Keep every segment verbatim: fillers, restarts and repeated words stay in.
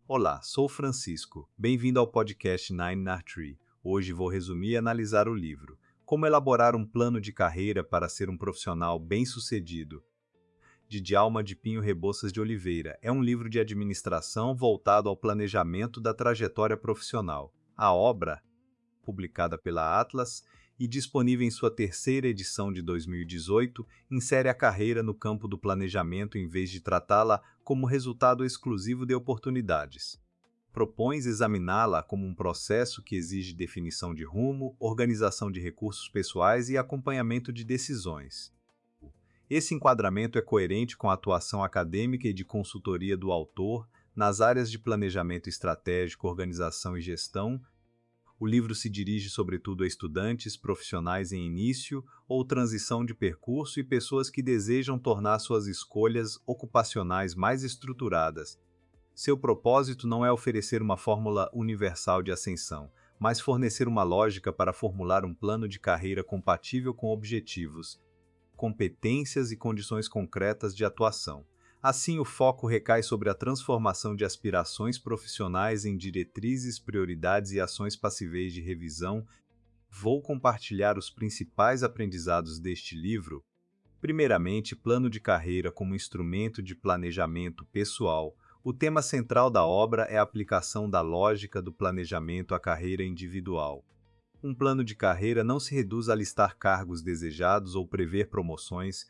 Olá, sou Francisco. Bem-vindo ao podcast Nine na Tree. Hoje vou resumir e analisar o livro Como Elaborar um Plano de Carreira para Ser um Profissional Bem-Sucedido, de Djalma de Pinho Rebouças de Oliveira. É um livro de administração voltado ao planejamento da trajetória profissional. A obra, publicada pela Atlas e disponível em sua terceira edição de dois mil e dezoito, insere a carreira no campo do planejamento em vez de tratá-la como resultado exclusivo de oportunidades. Propões examiná-la como um processo que exige definição de rumo, organização de recursos pessoais e acompanhamento de decisões. Esse enquadramento é coerente com a atuação acadêmica e de consultoria do autor nas áreas de planejamento estratégico, organização e gestão. O livro se dirige sobretudo a estudantes, profissionais em início ou transição de percurso e pessoas que desejam tornar suas escolhas ocupacionais mais estruturadas. Seu propósito não é oferecer uma fórmula universal de ascensão, mas fornecer uma lógica para formular um plano de carreira compatível com objetivos, competências e condições concretas de atuação. Assim, o foco recai sobre a transformação de aspirações profissionais em diretrizes, prioridades e ações passíveis de revisão. Vou compartilhar os principais aprendizados deste livro. Primeiramente, plano de carreira como instrumento de planejamento pessoal. O tema central da obra é a aplicação da lógica do planejamento à carreira individual. Um plano de carreira não se reduz a listar cargos desejados ou prever promoções.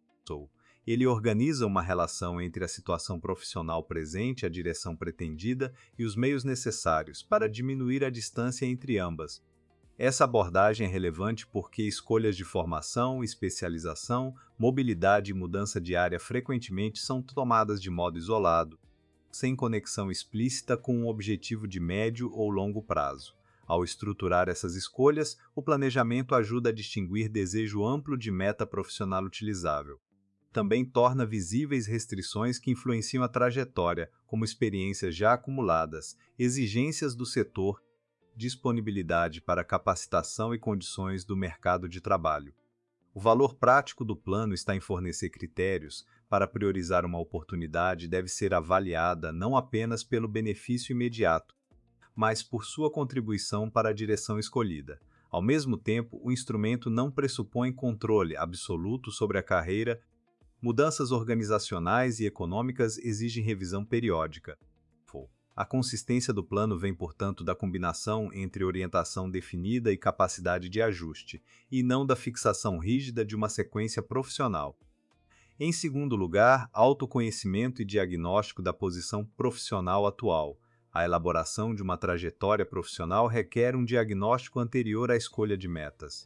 Ele organiza uma relação entre a situação profissional presente, a direção pretendida e os meios necessários para diminuir a distância entre ambas. Essa abordagem é relevante porque escolhas de formação, especialização, mobilidade e mudança de área frequentemente são tomadas de modo isolado, sem conexão explícita com um objetivo de médio ou longo prazo. Ao estruturar essas escolhas, o planejamento ajuda a distinguir desejo amplo de meta profissional utilizável. Também torna visíveis restrições que influenciam a trajetória, como experiências já acumuladas, exigências do setor, disponibilidade para capacitação e condições do mercado de trabalho. O valor prático do plano está em fornecer critérios para priorizar uma oportunidade deve ser avaliada não apenas pelo benefício imediato, mas por sua contribuição para a direção escolhida. Ao mesmo tempo, o instrumento não pressupõe controle absoluto sobre a carreira. Mudanças organizacionais e econômicas exigem revisão periódica. A consistência do plano vem, portanto, da combinação entre orientação definida e capacidade de ajuste, e não da fixação rígida de uma sequência profissional. Em segundo lugar, autoconhecimento e diagnóstico da posição profissional atual. A elaboração de uma trajetória profissional requer um diagnóstico anterior à escolha de metas.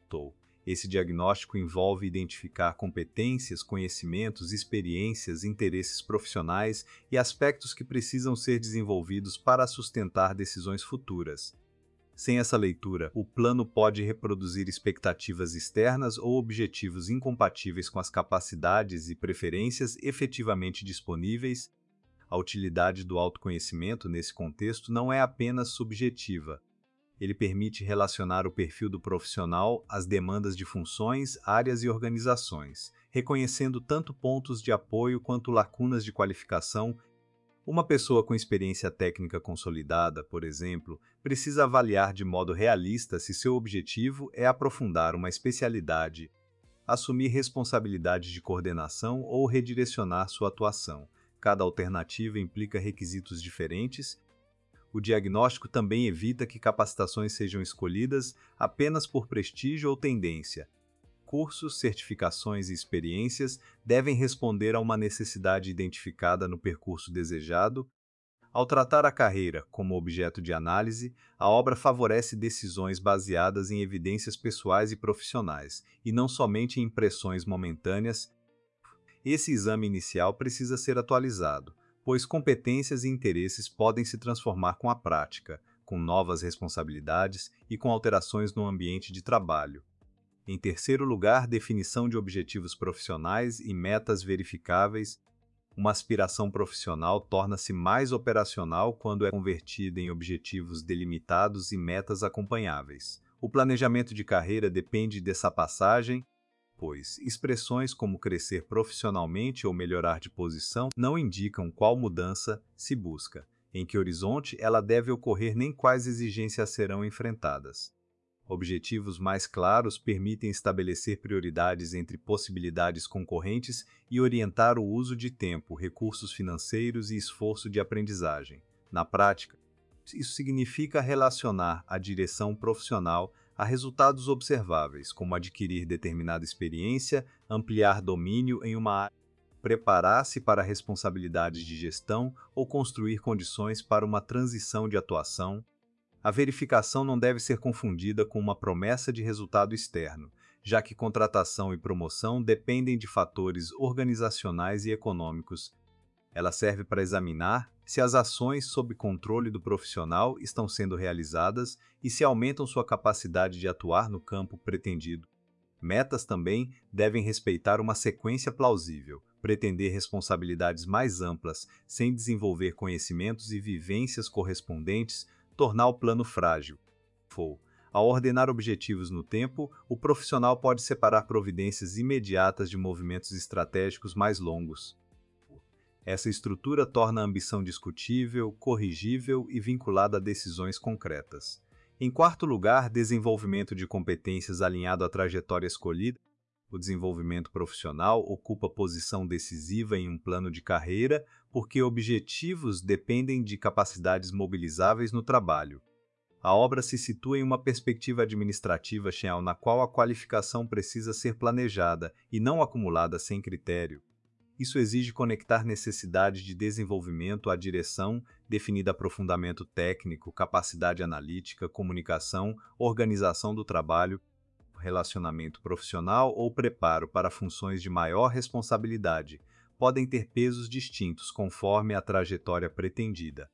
Esse diagnóstico envolve identificar competências, conhecimentos, experiências, interesses profissionais e aspectos que precisam ser desenvolvidos para sustentar decisões futuras. Sem essa leitura, o plano pode reproduzir expectativas externas ou objetivos incompatíveis com as capacidades e preferências efetivamente disponíveis. A utilidade do autoconhecimento nesse contexto não é apenas subjetiva. Ele permite relacionar o perfil do profissional às demandas de funções, áreas e organizações, reconhecendo tanto pontos de apoio quanto lacunas de qualificação. Uma pessoa com experiência técnica consolidada, por exemplo, precisa avaliar de modo realista se seu objetivo é aprofundar uma especialidade, assumir responsabilidades de coordenação ou redirecionar sua atuação. Cada alternativa implica requisitos diferentes. O diagnóstico também evita que capacitações sejam escolhidas apenas por prestígio ou tendência. Cursos, certificações e experiências devem responder a uma necessidade identificada no percurso desejado. Ao tratar a carreira como objeto de análise, a obra favorece decisões baseadas em evidências pessoais e profissionais, e não somente em impressões momentâneas. Esse exame inicial precisa ser atualizado, pois competências e interesses podem se transformar com a prática, com novas responsabilidades e com alterações no ambiente de trabalho. Em terceiro lugar, definição de objetivos profissionais e metas verificáveis. Uma aspiração profissional torna-se mais operacional quando é convertida em objetivos delimitados e metas acompanháveis. O planejamento de carreira depende dessa passagem, pois expressões como crescer profissionalmente ou melhorar de posição não indicam qual mudança se busca. em que horizonte ela deve ocorrer nem quais exigências serão enfrentadas. Objetivos mais claros permitem estabelecer prioridades entre possibilidades concorrentes e orientar o uso de tempo, recursos financeiros e esforço de aprendizagem. Na prática, isso significa relacionar a direção profissional a resultados observáveis, como adquirir determinada experiência, ampliar domínio em uma área, preparar-se para responsabilidades de gestão ou construir condições para uma transição de atuação. A verificação não deve ser confundida com uma promessa de resultado externo, já que contratação e promoção dependem de fatores organizacionais e econômicos. Ela serve para examinar se as ações sob controle do profissional estão sendo realizadas e se aumentam sua capacidade de atuar no campo pretendido. Metas também devem respeitar uma sequência plausível, pretender responsabilidades mais amplas sem desenvolver conhecimentos e vivências correspondentes, tornar o plano frágil. Ao ordenar objetivos no tempo, o profissional pode separar providências imediatas de movimentos estratégicos mais longos. Essa estrutura torna a ambição discutível, corrigível e vinculada a decisões concretas. Em quarto lugar, desenvolvimento de competências alinhado à trajetória escolhida. O desenvolvimento profissional ocupa posição decisiva em um plano de carreira porque objetivos dependem de capacidades mobilizáveis no trabalho. A obra se situa em uma perspectiva administrativa na qual a qualificação precisa ser planejada e não acumulada sem critério. Isso exige conectar necessidade de desenvolvimento à direção, definida aprofundamento técnico, capacidade analítica, comunicação, organização do trabalho, relacionamento profissional ou preparo para funções de maior responsabilidade, podem ter pesos distintos conforme a trajetória pretendida.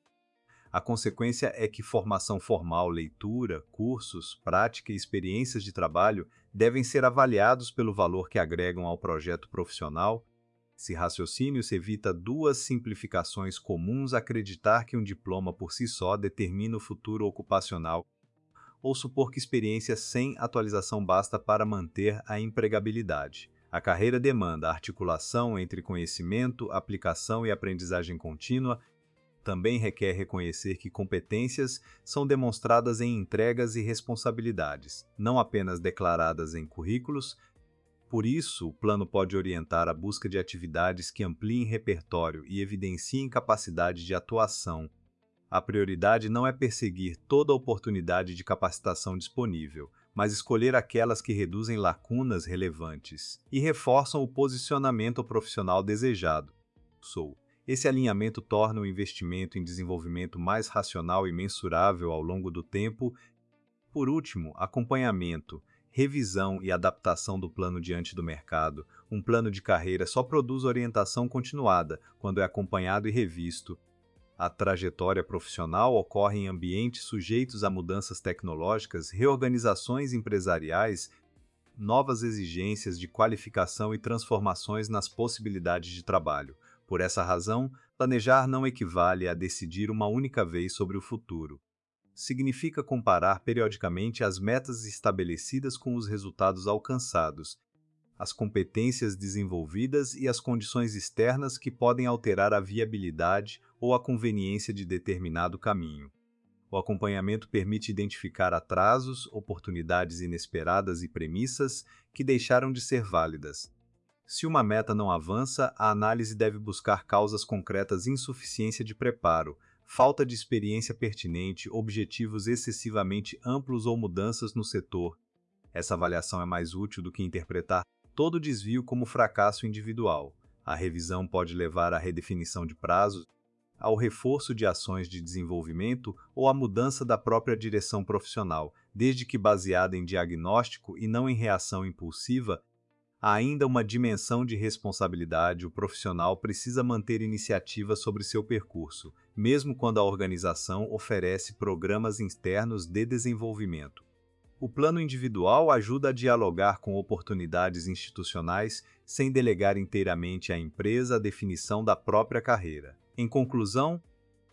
A consequência é que formação formal, leitura, cursos, prática e experiências de trabalho devem ser avaliados pelo valor que agregam ao projeto profissional. Esse raciocínio se evita duas simplificações comuns: acreditar que um diploma por si só determina o futuro ocupacional, ou supor que experiência sem atualização basta para manter a empregabilidade. A carreira demanda articulação entre conhecimento, aplicação e aprendizagem contínua. Também requer reconhecer que competências são demonstradas em entregas e responsabilidades, não apenas declaradas em currículos. Por isso, o plano pode orientar a busca de atividades que ampliem repertório e evidenciem capacidade de atuação. A prioridade não é perseguir toda oportunidade de capacitação disponível, mas escolher aquelas que reduzem lacunas relevantes e reforçam o posicionamento profissional desejado. Sou. Esse alinhamento torna o investimento em desenvolvimento mais racional e mensurável ao longo do tempo. Por último, acompanhamento, revisão e adaptação do plano diante do mercado. Um plano de carreira só produz orientação continuada quando é acompanhado e revisto. A trajetória profissional ocorre em ambientes sujeitos a mudanças tecnológicas, reorganizações empresariais, novas exigências de qualificação e transformações nas possibilidades de trabalho. Por essa razão, planejar não equivale a decidir uma única vez sobre o futuro. Significa comparar periodicamente as metas estabelecidas com os resultados alcançados, as competências desenvolvidas e as condições externas que podem alterar a viabilidade ou a conveniência de determinado caminho. O acompanhamento permite identificar atrasos, oportunidades inesperadas e premissas que deixaram de ser válidas. Se uma meta não avança, a análise deve buscar causas concretas: insuficiência de preparo, falta de experiência pertinente, objetivos excessivamente amplos ou mudanças no setor. Essa avaliação é mais útil do que interpretar todo desvio como fracasso individual. A revisão pode levar à redefinição de prazos, ao reforço de ações de desenvolvimento ou à mudança da própria direção profissional, desde que baseada em diagnóstico e não em reação impulsiva. Há ainda uma dimensão de responsabilidade. O profissional precisa manter iniciativa sobre seu percurso, mesmo quando a organização oferece programas internos de desenvolvimento. O plano individual ajuda a dialogar com oportunidades institucionais sem delegar inteiramente à empresa a definição da própria carreira. Em conclusão,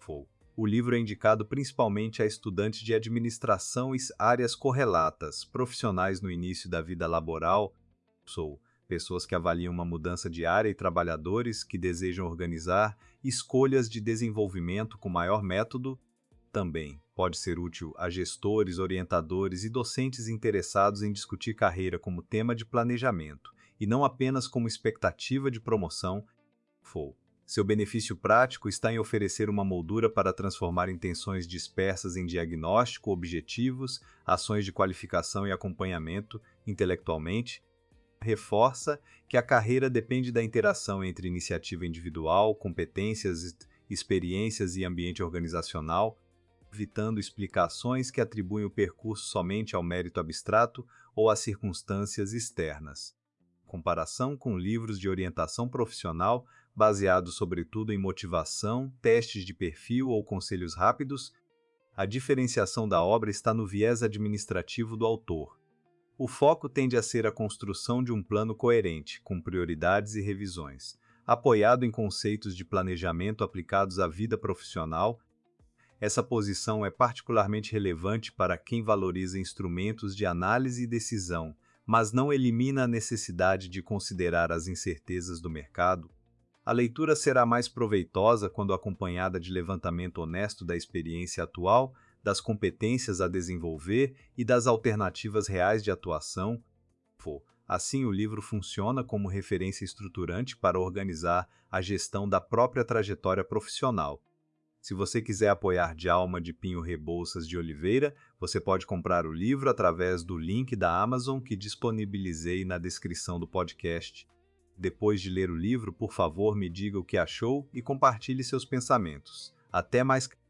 o livro é indicado principalmente a estudantes de administração e áreas correlatas, profissionais no início da vida laboral, pessoas que avaliam uma mudança de área e trabalhadores que desejam organizar escolhas de desenvolvimento com maior método. Também pode ser útil a gestores, orientadores e docentes interessados em discutir carreira como tema de planejamento, e não apenas como expectativa de promoção. For. Seu benefício prático está em oferecer uma moldura para transformar intenções dispersas em diagnóstico, objetivos, ações de qualificação e acompanhamento intelectualmente. Reforça que a carreira depende da interação entre iniciativa individual, competências, experiências e ambiente organizacional, evitando explicações que atribuem o percurso somente ao mérito abstrato ou às circunstâncias externas. Comparação com livros de orientação profissional baseados sobretudo em motivação, testes de perfil ou conselhos rápidos, a diferenciação da obra está no viés administrativo do autor. O foco tende a ser a construção de um plano coerente, com prioridades e revisões, apoiado em conceitos de planejamento aplicados à vida profissional. Essa posição é particularmente relevante para quem valoriza instrumentos de análise e decisão, mas não elimina a necessidade de considerar as incertezas do mercado. A leitura será mais proveitosa quando acompanhada de levantamento honesto da experiência atual, das competências a desenvolver e das alternativas reais de atuação. Assim, o livro funciona como referência estruturante para organizar a gestão da própria trajetória profissional. Se você quiser apoiar Djalma de Pinho Rebouças de Oliveira, você pode comprar o livro através do link da Amazon que disponibilizei na descrição do podcast. Depois de ler o livro, por favor, me diga o que achou e compartilhe seus pensamentos. Até mais!